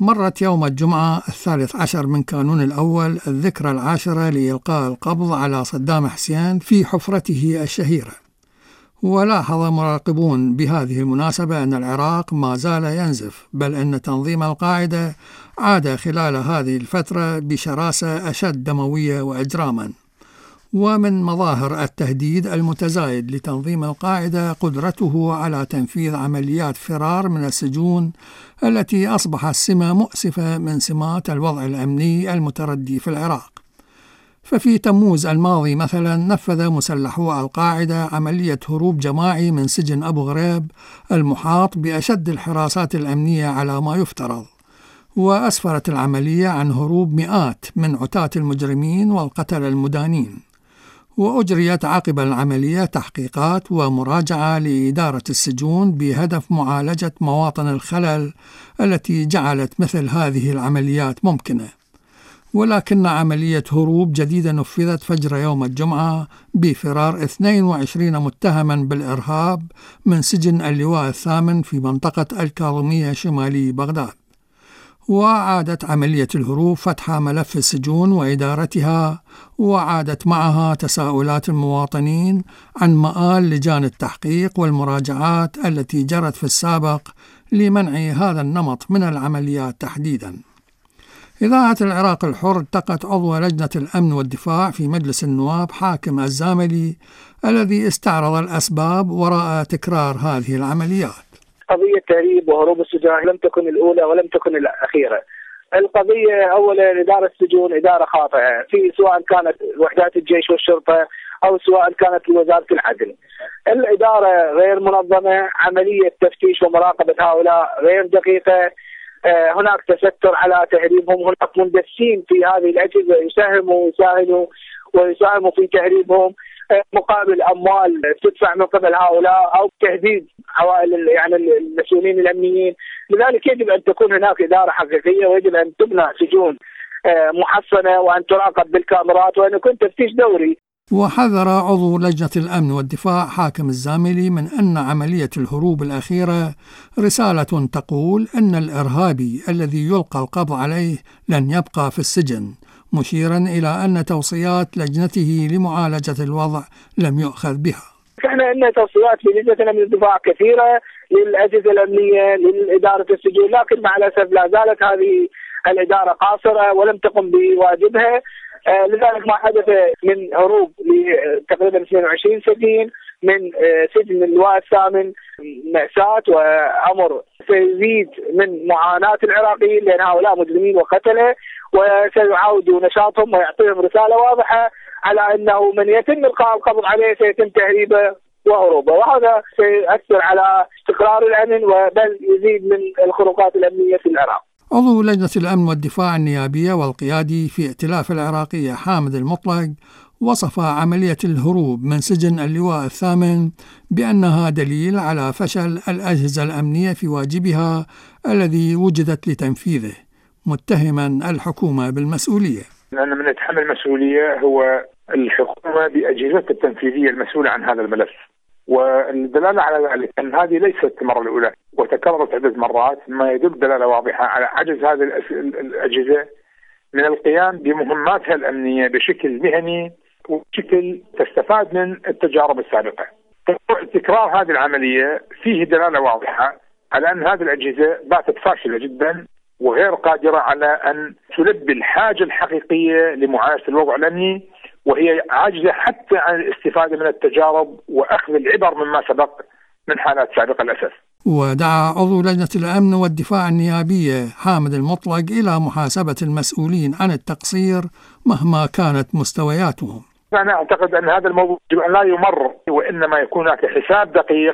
مرت يوم الجمعة 13 من كانون الأول الذكرى 10 لإلقاء القبض على صدام حسين في حفرته الشهيرة. ولاحظ مراقبون بهذه المناسبة أن العراق ما زال ينزف، بل أن تنظيم القاعدة عاد خلال هذه الفترة بشراسة أشد دموية وإجراما. ومن مظاهر التهديد المتزايد لتنظيم القاعدة قدرته على تنفيذ عمليات فرار من السجون التي أصبحت سمة مؤسفة من سمات الوضع الأمني المتردي في العراق. ففي تموز الماضي مثلا نفذ مسلحو القاعدة عملية هروب جماعي من سجن أبو غريب المحاط بأشد الحراسات الأمنية على ما يفترض، وأسفرت العملية عن هروب مئات من عتاة المجرمين والقتلة المدانين. وأجريت عقب العملية تحقيقات ومراجعة لإدارة السجون بهدف معالجة مواطن الخلل التي جعلت مثل هذه العمليات ممكنة. ولكن عملية هروب جديدة نفذت فجر يوم الجمعة بفرار 22 متهما بالإرهاب من سجن اللواء الثامن في منطقة الكاظمية شمالي بغداد. وعادت عملية الهروب فتح ملف السجون وإدارتها، وعادت معها تساؤلات المواطنين عن مآل لجان التحقيق والمراجعات التي جرت في السابق لمنع هذا النمط من العمليات تحديدا. إذاعة العراق الحر التقت عضو لجنة الأمن والدفاع في مجلس النواب حاكم الزاملي الذي استعرض الأسباب وراء تكرار هذه العمليات. قضية تهريب وهروب السجان لم تكن الأولى ولم تكن الأخيرة. القضية أولا إدارة السجون إدارة خاطئة، في سواء كانت وحدات الجيش والشرطة أو سواء كانت وزارة العدل. الإدارة غير منظمة، عملية تفتيش ومراقبة هؤلاء غير دقيقة، هناك تستر على تهريبهم، هناك مندسين في هذه الأجهزة ويساهموا في تهريبهم مقابل أموال تدفع من قبل هؤلاء أو تهديد عوائل المسؤولين الأمنيين. لذلك يجب أن تكون هناك إدارة حقيقية، ويجب أن تبنى سجون محصنة وأن تراقب بالكاميرات وأن يكون تفتيش دوري. وحذر عضو لجنة الأمن والدفاع حاكم الزاملي من أن عملية الهروب الأخيرة رسالة تقول أن الإرهابي الذي يلقى القبض عليه لن يبقى في السجن، مشيرا إلى أن توصيات لجنته لمعالجة الوضع لم يؤخذ بها. احنا عندنا توصيات في لجنة الأمن والدفاع كثيرة للأجهزة الأمنية لإدارة السجون، لكن مع الأسف لا زالت هذه الإدارة قاصرة ولم تقم بواجبها. لذلك ما حدث من هروب لتقريبا 22 سجين من سجن اللواء الثامن مأساة وأمر سيزيد من معاناة العراقيين، لأن هؤلاء مجرمين وقتلة، وسيعاودوا نشاطهم ويعطيهم رسالة واضحة على أنه من يتم إلقاء القبض عليه سيتم تهريبه وهروبه، وهذا سيؤثر على استقرار الأمن وبل يزيد من الخروقات الأمنية في العراق. عضو لجنة الأمن والدفاع النيابية والقيادي في ائتلاف العراقية حامد المطلق وصف عملية الهروب من سجن اللواء الثامن بأنها دليل على فشل الأجهزة الأمنية في واجبها الذي وجدت لتنفيذه، متهما الحكومة بالمسؤولية. لأن من يتحمل المسؤولية هو الحكومة بأجهزتها التنفيذية المسؤولة عن هذا الملف، والدلالة على ذلك أن هذه ليست المرة الأولى وتكررت عدة مرات، ما يدل دلالة واضحة على عجز هذه الأجهزة من القيام بمهماتها الأمنية بشكل مهني وبشكل تستفاد من التجارب السابقة. تكرار هذه العملية فيه دلالة واضحة على أن هذه الأجهزة باتت فاشلة جدا وغير قادرة على أن تلبي الحاجة الحقيقية لمعالجة الوضع الأمني، وهي عاجزة حتى عن الاستفادة من التجارب وأخذ العبر مما سبق من حالات سابقة للأسف. ودعا عضو لجنة الأمن والدفاع النيابية حامد المطلق إلى محاسبة المسؤولين عن التقصير مهما كانت مستوياتهم. أنا أعتقد أن هذا الموضوع لا يمر، وإنما يكون هناك حساب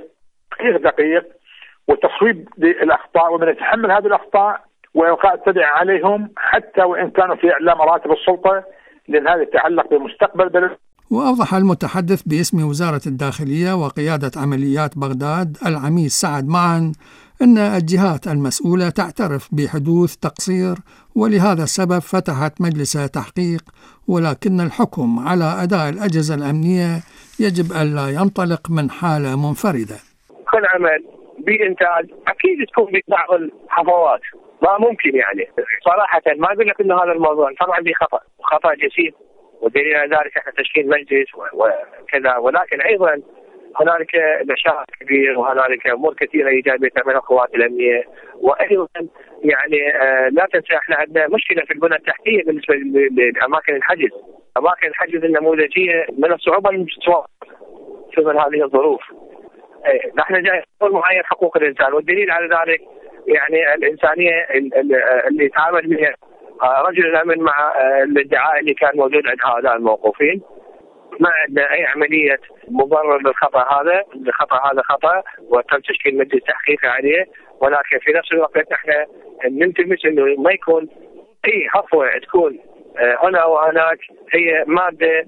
دقيق وتصويب للأخطاء، ومن يتحمل هذه الأخطاء وإلقاء التبع عليهم حتى وإن كانوا في أعلى مراتب السلطة، لأن هذا يتعلق بمستقبل بلد. وأوضح المتحدث باسم وزارة الداخلية وقيادة عمليات بغداد العميد سعد معن أن الجهات المسؤولة تعترف بحدوث تقصير، ولهذا السبب فتحت مجلس تحقيق، ولكن الحكم على أداء الأجهزة الأمنية يجب ألا ينطلق من حالة منفردة. كل عمل بإنتاج أكيد تكون ببعض الحفوات، ما ممكن يعني صراحة ما أقول لك إنه هذا الموضوع طبعا به خطأ جسيم، والدليل على ذلك احنا تشكيل مجلس وكذا، ولكن أيضا هنالك نشاط كبير وهنالك أمور كثيرة إيجابية من القوات الأمنية. وأيضا يعني لا تنسى احنا عندنا مشكلة في البنى التحتية بالنسبة لأماكن الحجز. أماكن الحجز النموذجية من الصعوبة أن تتوفر في هذه الظروف. نحن جاي معين حقوق الإنسان، والدليل على ذلك يعني الإنسانية اللي تعامل بها رجل الأمن مع الادعاء اللي كان موجود عند هؤلاء الموقوفين. ما عندنا أي عملية مبرر للخطأ هذا، خطأ وتم تشكيل مجلس تحقيقي عليه، ولكن في نفس الوقت احنا نلتمس انه ما يكون اي هفوة تكون هنا وهناك هي مادة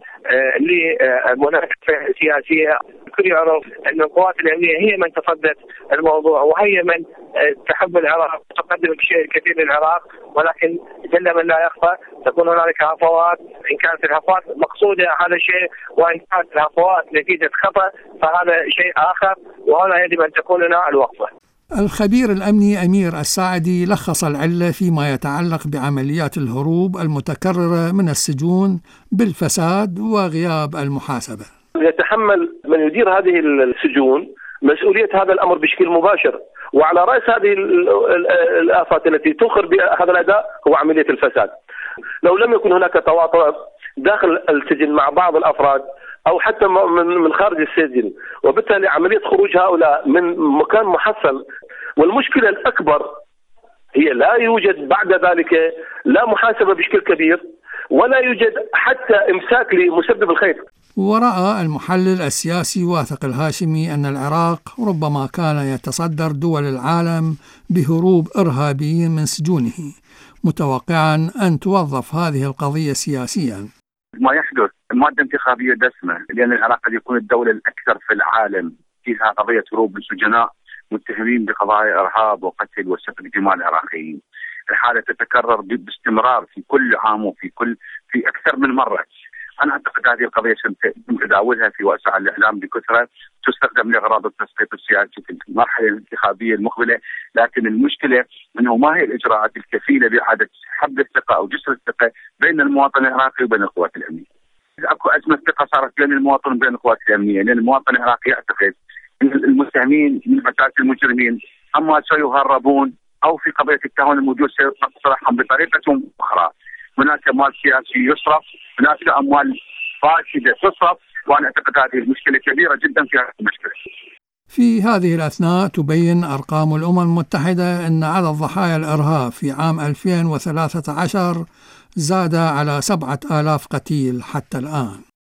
لمناقشة سياسية. الكل يعرف أن القوات الأمنية هي من تصدت الموضوع، وهي من تحب العراق وتقدم الشيء الكثير للعراق، ولكن جل من لا يخفى تكون هنالك هفوات. إن كانت الهفوات مقصودة هذا شيء، وإن كانت الهفوات نتيجة خطأ فهذا شيء آخر، وهنا يجب أن تكون لنا الوقفة. الخبير الأمني أمير الساعدي لخص العلة فيما يتعلق بعمليات الهروب المتكررة من السجون بالفساد وغياب المحاسبة. يتحمل من يدير هذه السجون مسؤولية هذا الأمر بشكل مباشر، وعلى رأس هذه الآفات التي تخر بهذا الأداء هو عملية الفساد. لو لم يكن هناك تواطؤ داخل السجن مع بعض الأفراد أو حتى من خارج السجن، وبالتالي عملية خروج هؤلاء من مكان محصن، والمشكلة الأكبر هي لا يوجد بعد ذلك لا محاسبة بشكل كبير، ولا يوجد حتى إمساك لمسبب الخير. ورأى المحلل السياسي واثق الهاشمي أن العراق ربما كان يتصدر دول العالم بهروب إرهابيين من سجونه، متوقعا أن توظف هذه القضية سياسيا. ما يحدث مادة انتخابية دسمة، لأن العراق قد يكون الدولة الأكثر في العالم فيها قضية هروب السجناء متهمين بقضايا إرهاب وقتل وسفك دماء العراقيين. الحالة تتكرر باستمرار في كل عام في أكثر من مرة. أنا أعتقد هذه القضية سيتم تداولها في وسائل الإعلام بكثرة، تستخدم لأغراض التسقيط السياسي في المرحلة الانتخابية المقبلة، لكن المشكلة أنه ما هي الإجراءات الكفيلة بإعادة حب الثقة أو جسر الثقة بين المواطن العراقي وبين القوات الأمنية. أكو أزمة ثقة صارت بين المواطن وبين القوات الأمنية، لأن المواطن العراقي يعتقد أن المتهمين من فتاة المجرمين أما سيهربون أو في قضية التهاون الموجود سيصرحهم بطريقة أخرى. هناك مال سياسي يصرف، هناك أموال فاسدة تصرف، وأنا أعتقد هذه المشكلة كبيرة جدا في هذه المشكلة. في هذه الأثناء تبين أرقام الأمم المتحدة أن عدد ضحايا الإرهاب في عام 2013 زاد على 7000 قتيل حتى الآن.